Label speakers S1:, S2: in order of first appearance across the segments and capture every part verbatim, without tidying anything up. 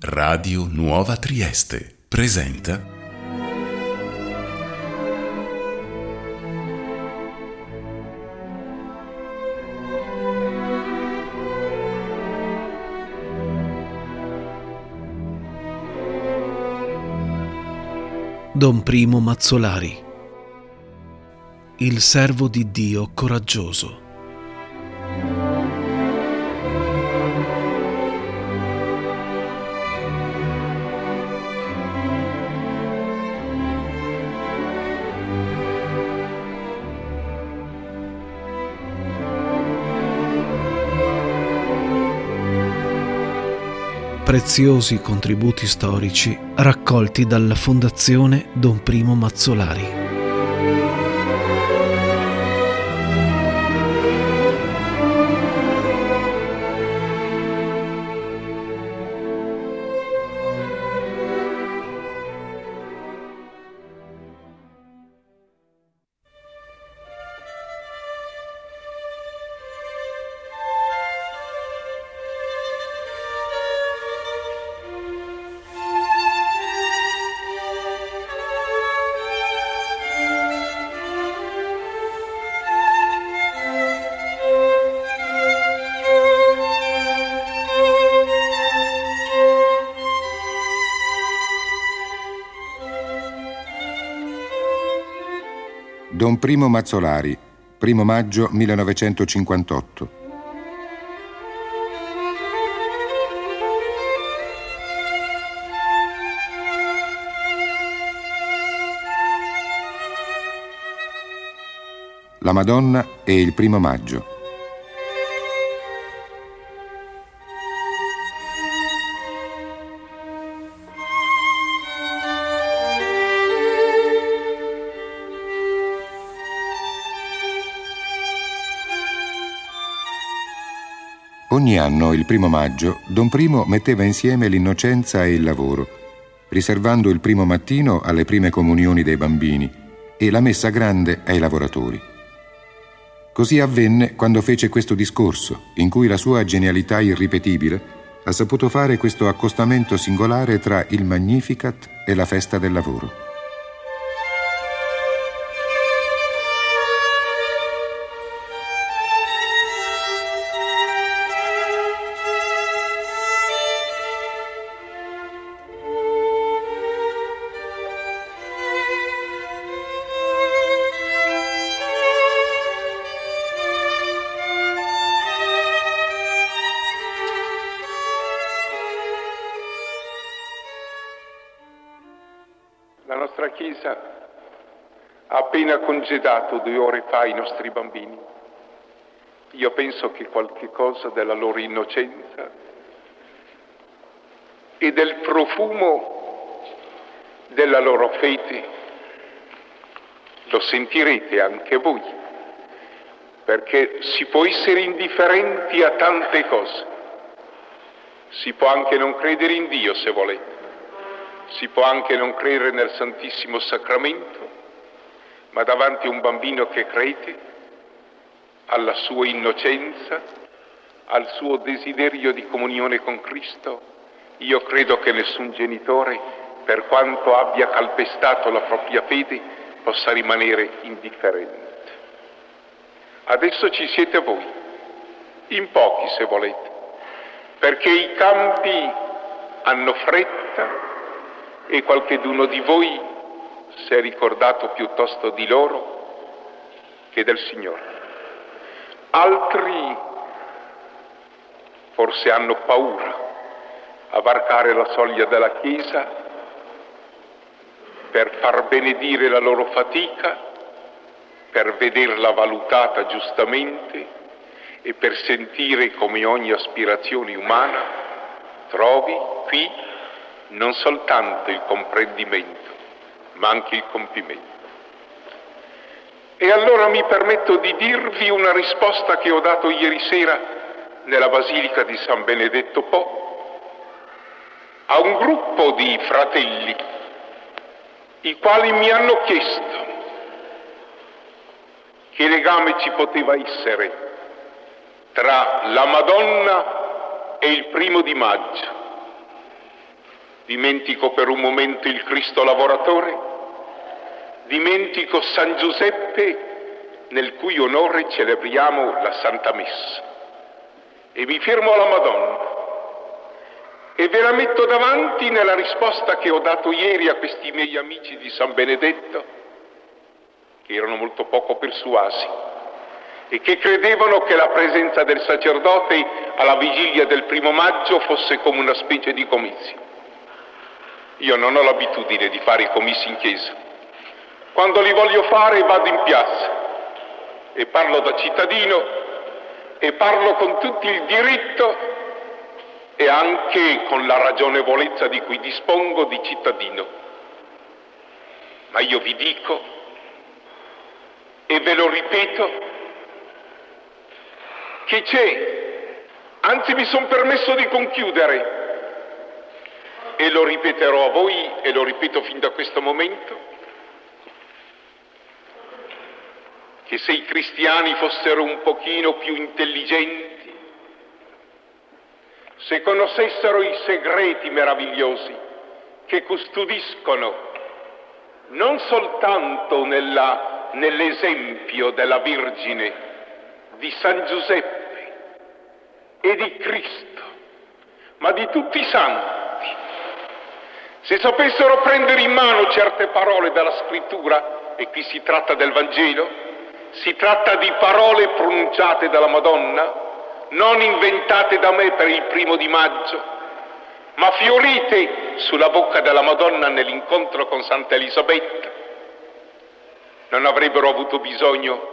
S1: Radio Nuova Trieste presenta
S2: Don Primo Mazzolari, il servo di Dio coraggioso. Preziosi contributi storici raccolti dalla Fondazione Don Primo Mazzolari.
S3: Don Primo Mazzolari, primo maggio millenovecentocinquantotto. La Madonna e il primo maggio. Ogni anno, il primo maggio, Don Primo metteva insieme l'innocenza e il lavoro, riservando il primo mattino alle prime comunioni dei bambini e la messa grande ai lavoratori. Così avvenne quando fece questo discorso, in cui la sua genialità irripetibile ha saputo fare questo accostamento singolare tra il Magnificat e la festa del lavoro.
S4: La nostra Chiesa ha appena congedato due ore fa i nostri bambini. Io penso che qualche cosa della loro innocenza e del profumo della loro fede lo sentirete anche voi, perché si può essere indifferenti a tante cose. Si può anche non credere in Dio, se volete. Si può anche non credere nel Santissimo Sacramento, ma davanti a un bambino che crede, alla sua innocenza, al suo desiderio di comunione con Cristo, io credo che nessun genitore, per quanto abbia calpestato la propria fede, possa rimanere indifferente. Adesso ci siete voi, in pochi se volete, perché i campi hanno fretta e qualcheduno di voi si è ricordato piuttosto di loro che del Signore. Altri forse hanno paura a varcare la soglia della Chiesa per far benedire la loro fatica, per vederla valutata giustamente e per sentire come ogni aspirazione umana trovi qui non soltanto il comprendimento, ma anche il compimento. E allora mi permetto di dirvi una risposta che ho dato ieri sera nella Basilica di San Benedetto Po a un gruppo di fratelli i quali mi hanno chiesto che legame ci poteva essere tra la Madonna e il primo di maggio. dimentico per un momento il Cristo lavoratore, dimentico San Giuseppe nel cui onore celebriamo la Santa Messa, e mi fermo alla Madonna e ve la metto davanti nella risposta che ho dato ieri a questi miei amici di San Benedetto, che erano molto poco persuasi e che credevano che la presenza del sacerdote alla vigilia del primo maggio fosse come una specie di comizio. Io non ho l'abitudine di fare i comizi in chiesa. Quando li voglio fare vado in piazza e parlo da cittadino e parlo con tutto il diritto e anche con la ragionevolezza di cui dispongo di cittadino. Ma io vi dico, e ve lo ripeto, che c'è, anzi mi sono permesso di conchiudere, e lo ripeterò a voi e lo ripeto fin da questo momento, che se i cristiani fossero un pochino più intelligenti, se conoscessero i segreti meravigliosi che custodiscono non soltanto nella, nell'esempio della Vergine, di San Giuseppe e di Cristo, ma di tutti i santi, se sapessero prendere in mano certe parole della Scrittura, e qui si tratta del Vangelo, si tratta di parole pronunciate dalla Madonna, non inventate da me per il primo di maggio, ma fiorite sulla bocca della Madonna nell'incontro con Santa Elisabetta, non avrebbero avuto bisogno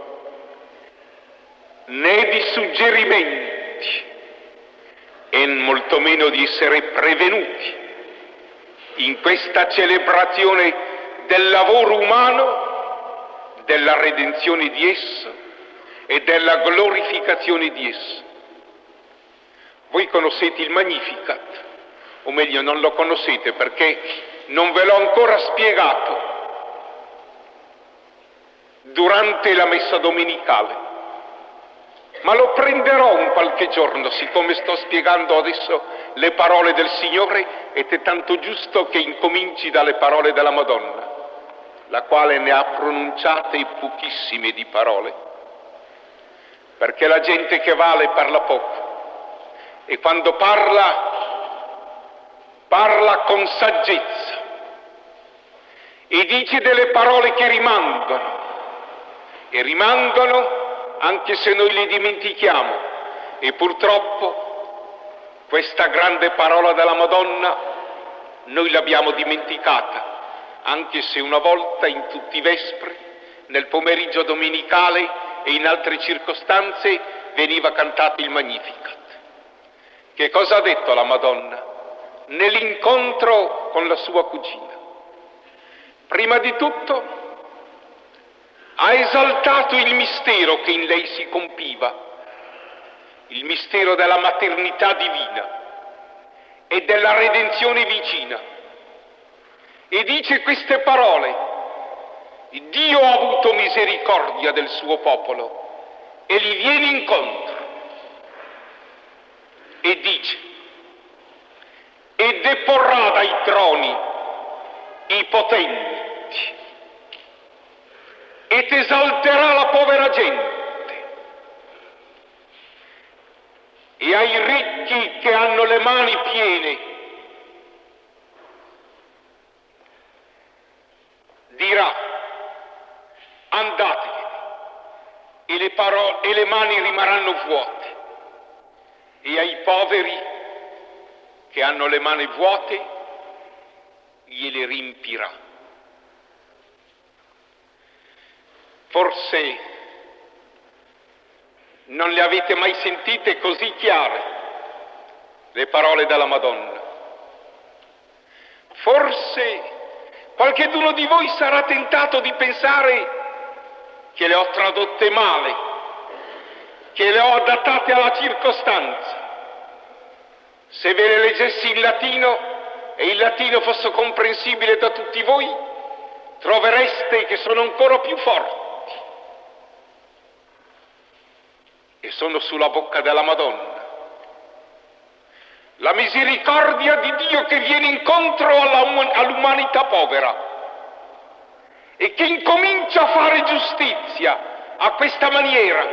S4: né di suggerimenti e molto meno di essere prevenuti in questa celebrazione del lavoro umano, della redenzione di esso e della glorificazione di esso. Voi conoscete il Magnificat, o meglio non lo conoscete perché non ve l'ho ancora spiegato durante la messa domenicale, ma lo prenderò un qualche giorno, siccome sto spiegando adesso le parole del Signore, ed è tanto giusto che incominci dalle parole della Madonna, la quale ne ha pronunciate pochissime di parole, perché la gente che vale parla poco. E quando parla, parla con saggezza e dice delle parole che rimandano, e rimandano anche se noi le dimentichiamo. E purtroppo questa grande parola della Madonna noi l'abbiamo dimenticata, anche se una volta in tutti i vespri, nel pomeriggio domenicale e in altre circostanze veniva cantato il Magnificat. Che cosa ha detto la Madonna nell'incontro con la sua cugina? Prima di tutto ha esaltato il mistero che in lei si compiva, il mistero della maternità divina e della redenzione vicina, e dice queste parole: Dio ha avuto misericordia del suo popolo e gli viene incontro. E dice: e deporrà dai troni i potenti ed esalterà la povera gente, e ai ricchi che hanno le mani piene dirà: andatevene, e le, parole, e le mani rimarranno vuote. E ai poveri che hanno le mani vuote gliele riempirà. Forse non le avete mai sentite così chiare le parole della Madonna. Forse qualcheduno di voi sarà tentato di pensare che le ho tradotte male, che le ho adattate alla circostanza. Se ve le leggessi in latino e il latino fosse comprensibile da tutti voi, trovereste che sono ancora più forti e sono sulla bocca della Madonna. la misericordia di Dio che viene incontro alla, all'umanità povera e che incomincia a fare giustizia a questa maniera,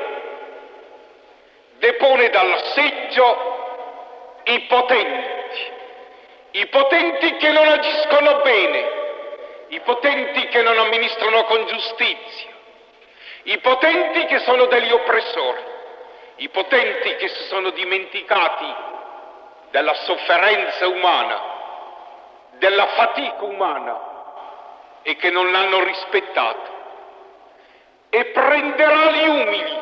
S4: depone dal seggio i potenti, i potenti che non agiscono bene, i potenti che non amministrano con giustizia, i potenti che sono degli oppressori, i potenti che si sono dimenticati della sofferenza umana, della fatica umana e che non l'hanno rispettato, e prenderà gli umili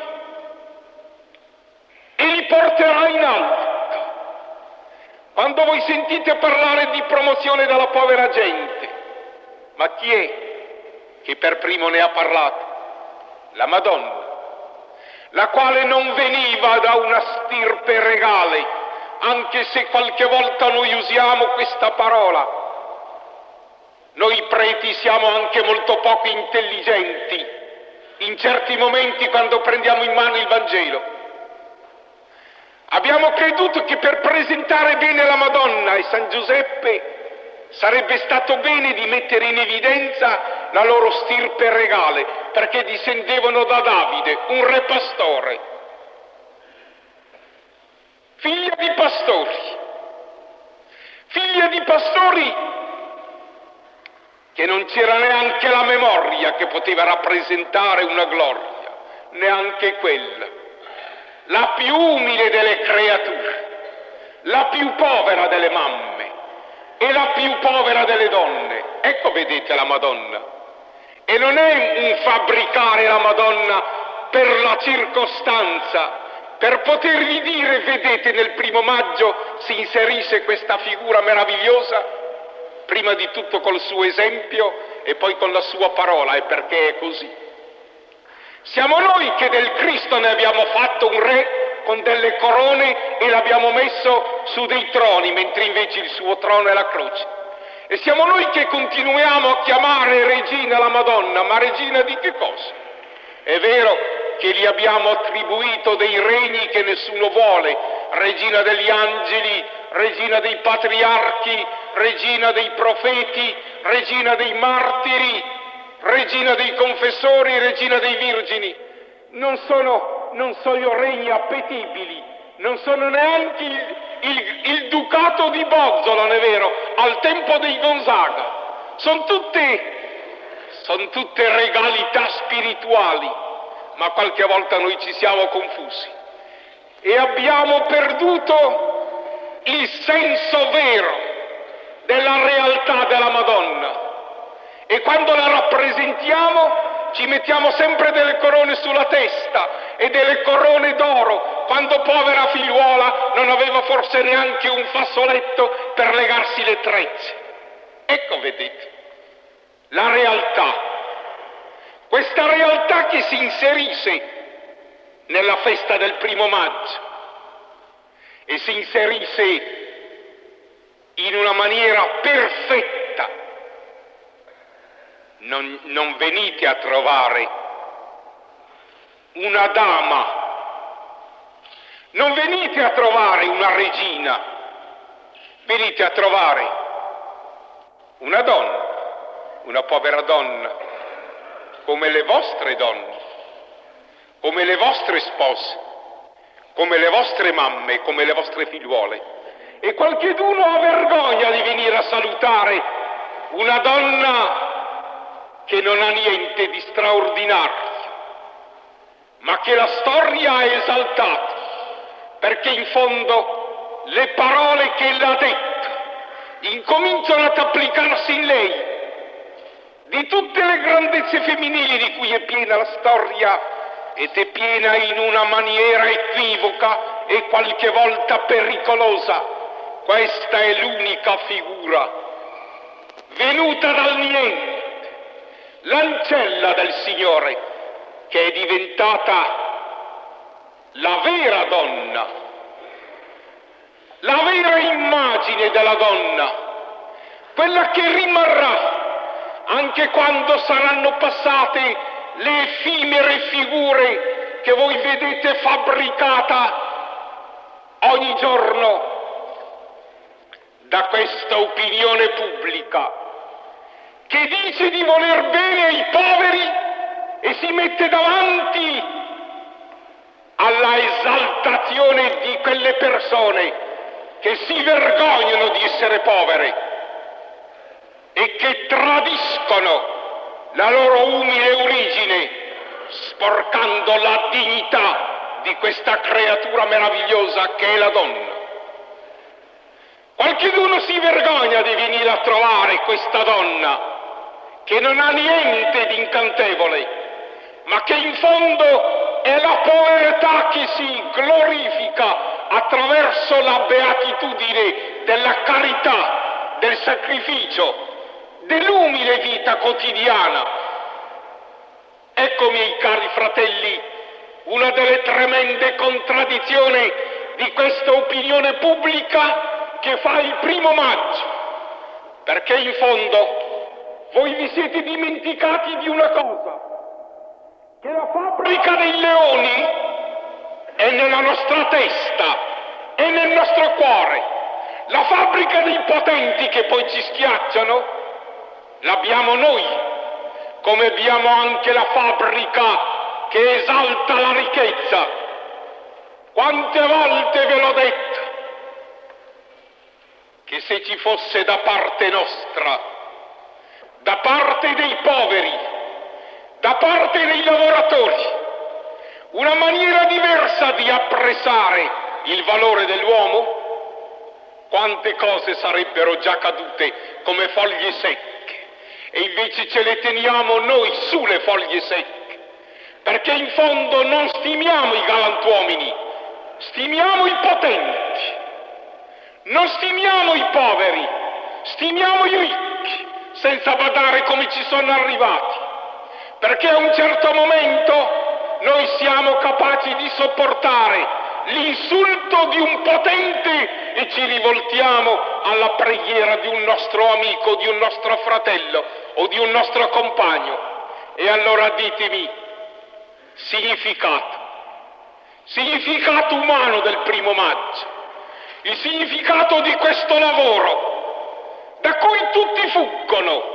S4: e li porterà in alto. Quando voi sentite parlare di promozione della povera gente, ma chi è che per primo ne ha parlato? La Madonna, la quale non veniva da una stirpe regale, anche se qualche volta noi usiamo questa parola. Noi preti siamo anche molto poco intelligenti in certi momenti quando prendiamo in mano il Vangelo. Abbiamo creduto che per presentare bene la Madonna e San Giuseppe sarebbe stato bene di mettere in evidenza la loro stirpe regale, perché discendevano da Davide, un re pastore, figlia di pastori, figlia di pastori che non c'era neanche la memoria che poteva rappresentare una gloria, neanche quella, la più umile delle creature, la più povera delle mamme e la più povera delle donne. Ecco, vedete la Madonna. E non è un fabbricare la Madonna per la circostanza, per potervi dire, vedete, nel primo maggio si inserisce questa figura meravigliosa, prima di tutto col suo esempio e poi con la sua parola, e perché è così. Siamo noi che del Cristo ne abbiamo fatto un re con delle corone e l'abbiamo messo su dei troni, mentre invece il suo trono è la croce. E siamo noi che continuiamo a chiamare regina la Madonna, ma regina di che cosa? È vero che gli abbiamo attribuito dei regni che nessuno vuole, regina degli angeli, regina dei patriarchi, regina dei profeti, regina dei martiri, regina dei confessori, regina dei virgini. Non sono, non sono regni appetibili, non sono neanche il, il, il ducato di Bozzolo, non è vero, al tempo dei Gonzaga. Sono tutte, son tutte regalità spirituali, ma qualche volta noi ci siamo confusi e abbiamo perduto il senso vero della realtà della Madonna, e quando la rappresentiamo ci mettiamo sempre delle corone sulla testa e delle corone d'oro, quando povera figliuola non aveva forse neanche un fazzoletto per legarsi le trecce. Ecco, vedete, la realtà, questa realtà che si inserisce nella festa del primo maggio e si inserisce in una maniera perfetta. Non, non venite a trovare una dama, non venite a trovare una regina, venite a trovare una donna, una povera donna, come le vostre donne, come le vostre spose, come le vostre mamme, come le vostre figliuole. E qualcheduno ha vergogna di venire a salutare una donna che non ha niente di straordinario, ma che la storia ha esaltato, perché in fondo le parole che ella ha detto incominciano ad applicarsi in lei. Di tutte le grandezze femminili di cui è piena la storia, ed è piena in una maniera equivoca e qualche volta pericolosa, questa è l'unica figura venuta dal niente, l'ancella del Signore, che è diventata la vera donna, la vera immagine della donna, quella che rimarrà anche quando saranno passate le effimere figure che voi vedete fabbricata ogni giorno da questa opinione pubblica che dice di voler bene ai poveri e si mette davanti alla esaltazione di quelle persone che si vergognano di essere povere e che tradiscono la loro umile origine, sporcando la dignità di questa creatura meravigliosa che è la donna. Qualcheduno si vergogna di venire a trovare questa donna che non ha niente di incantevole, ma che in fondo è la povertà che si glorifica attraverso la beatitudine della carità, del sacrificio, dell'umile vita quotidiana. Ecco, miei cari fratelli, una delle tremende contraddizioni di questa opinione pubblica che fa il primo maggio, perché in fondo voi vi siete dimenticati di una cosa, che la fabbrica dei leoni è nella nostra testa, è nel nostro cuore. La fabbrica dei potenti che poi ci schiacciano l'abbiamo noi, come abbiamo anche la fabbrica che esalta la ricchezza. Quante volte ve l'ho detto che se ci fosse da parte nostra, da parte dei poveri, da parte dei lavoratori, una maniera diversa di apprezzare il valore dell'uomo, quante cose sarebbero già cadute come foglie secche, e invece ce le teniamo noi sulle foglie secche, perché in fondo non stimiamo i galantuomini, stimiamo i potenti, non stimiamo i poveri, stimiamo i ricchi, senza badare come ci sono arrivati, perché a un certo momento noi siamo capaci di sopportare l'insulto di un potente e ci rivoltiamo alla preghiera di un nostro amico, di un nostro fratello o di un nostro compagno. E allora ditemi, significato, significato umano del primo maggio, il significato di questo lavoro da cui tutti fuggono,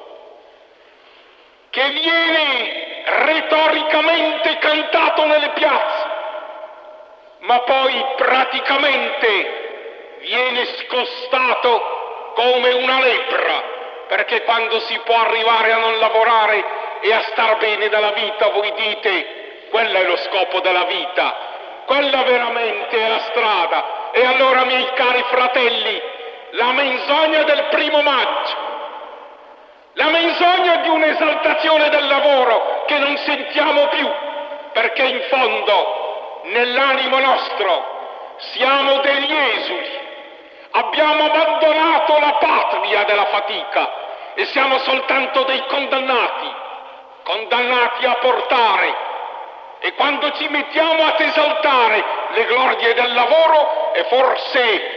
S4: che viene retoricamente cantato nelle piazze, ma poi praticamente viene scostato come una lebbra, perché quando si può arrivare a non lavorare e a star bene dalla vita, voi dite, quello è lo scopo della vita, quella veramente è la strada. E allora, miei cari fratelli, la menzogna del primo maggio, la menzogna di un'esaltazione del lavoro che non sentiamo più, perché in fondo nell'animo nostro siamo degli esuli, abbiamo abbandonato la patria della fatica e siamo soltanto dei condannati, condannati a portare. E quando ci mettiamo ad esaltare le glorie del lavoro, e forse,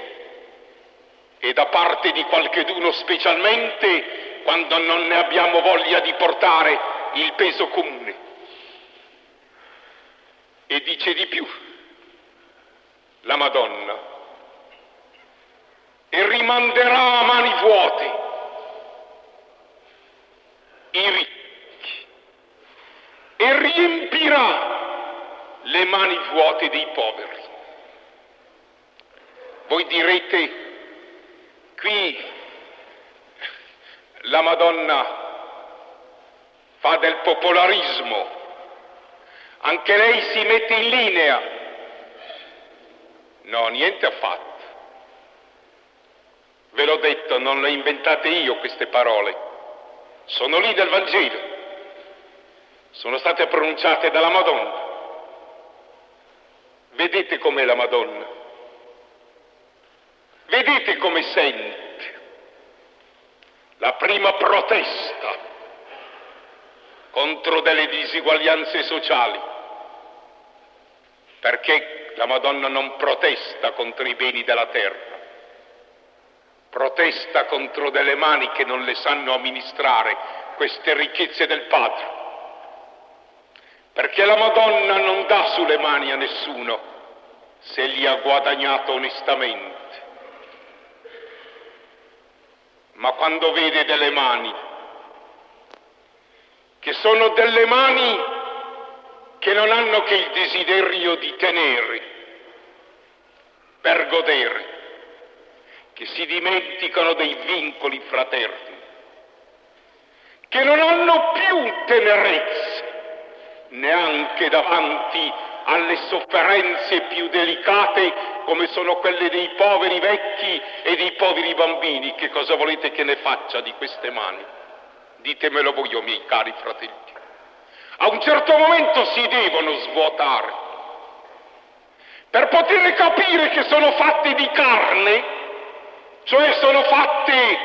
S4: e da parte di qualcheduno specialmente, quando non ne abbiamo voglia di portare il peso comune. E dice di più la Madonna, e rimanderà a mani vuote i ricchi e riempirà le mani vuote dei poveri. Voi direte, qui la Madonna fa del popolarismo, anche lei si mette in linea. No, niente affatto. Ve l'ho detto, non le inventate io queste parole, sono lì del Vangelo, sono state pronunciate dalla Madonna. Vedete com'è la Madonna, vedete come sente la prima protesta contro delle disuguaglianze sociali, perché la Madonna non protesta contro i beni della terra, protesta contro delle mani che non le sanno amministrare queste ricchezze del Padre, perché la Madonna non dà sulle mani a nessuno se li ha guadagnato onestamente, ma quando vede delle mani, che sono delle mani che non hanno che il desiderio di tenere, per godere, che si dimenticano dei vincoli fraterni, che non hanno più tenerezze, neanche davanti alle sofferenze più delicate come sono quelle dei poveri vecchi e dei poveri bambini. Che cosa volete che ne faccia di queste mani? Ditemelo voi, o miei cari fratelli. A un certo momento si devono svuotare per poter capire che sono fatte di carne, cioè sono fatte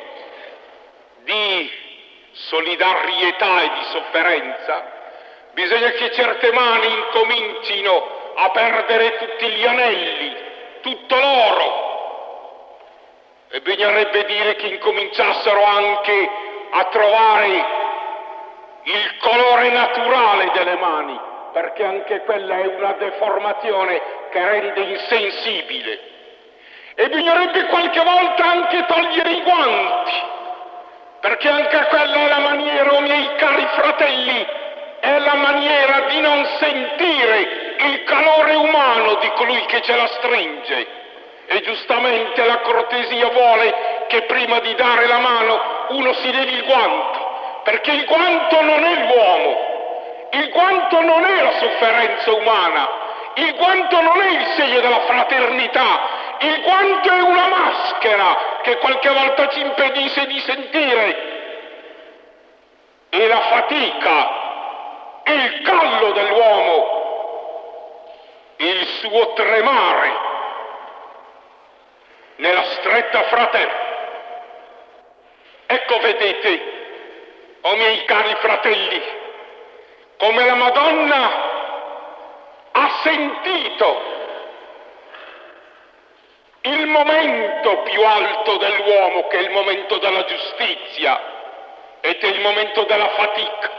S4: di solidarietà e di sofferenza. Bisogna che certe mani incomincino a perdere tutti gli anelli, tutto l'oro, e bisognerebbe dire che incominciassero anche a trovare il colore naturale delle mani, perché anche quella è una deformazione che rende insensibile. E bisognerebbe qualche volta anche togliere i guanti, perché anche quella è la maniera, o miei cari fratelli, è la maniera di non sentire il calore umano di colui che ce la stringe. E giustamente la cortesia vuole che prima di dare la mano uno si levi il guanto, perché il guanto non è l'uomo, il guanto non è la sofferenza umana, il guanto non è il segno della fraternità, il guanto è una maschera che qualche volta ci impedisce di sentire. E la fatica, il callo dell'uomo, il suo tremare nella stretta fraterna. Ecco, vedete, o miei cari fratelli, come la Madonna ha sentito il momento più alto dell'uomo, che è il momento della giustizia ed è il momento della fatica.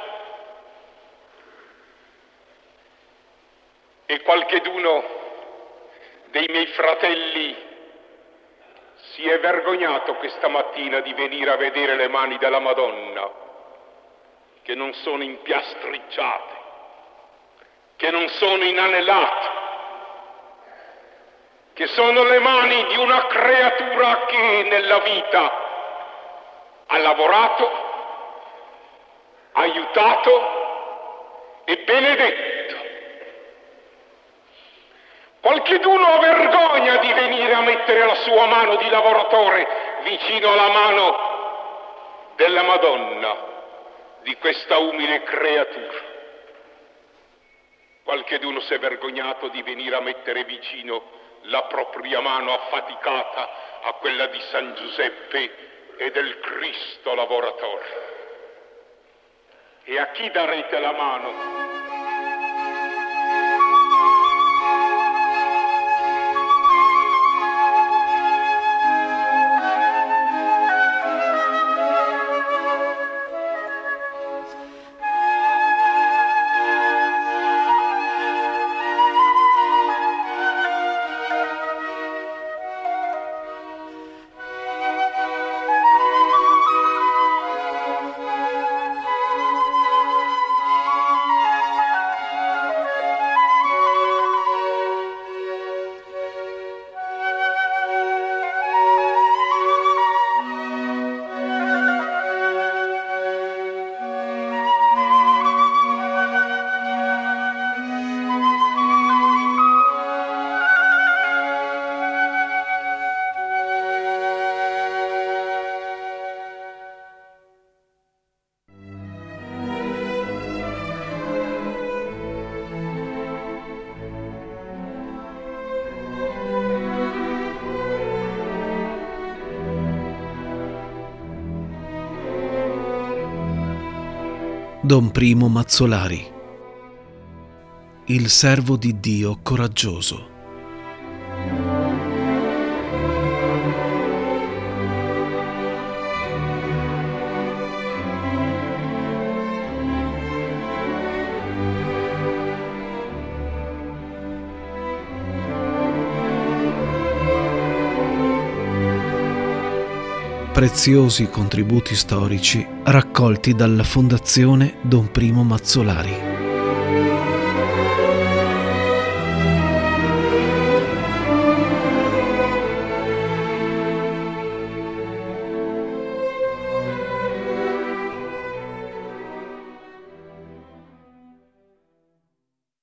S4: E qualcheduno dei miei fratelli si è vergognato questa mattina di venire a vedere le mani della Madonna, che non sono impiastricciate, che non sono inanellate, che sono le mani di una creatura che nella vita ha lavorato, aiutato e benedetto. Qualcheduno ha vergogna di venire a mettere la sua mano di lavoratore vicino alla mano della Madonna, di questa umile creatura. Qualcheduno si è vergognato di venire a mettere vicino la propria mano affaticata a quella di San Giuseppe e del Cristo lavoratore. E a chi darete la mano?
S2: Don Primo Mazzolari, il servo di Dio coraggioso. preziosi contributi storici raccolti dalla Fondazione Don Primo Mazzolari.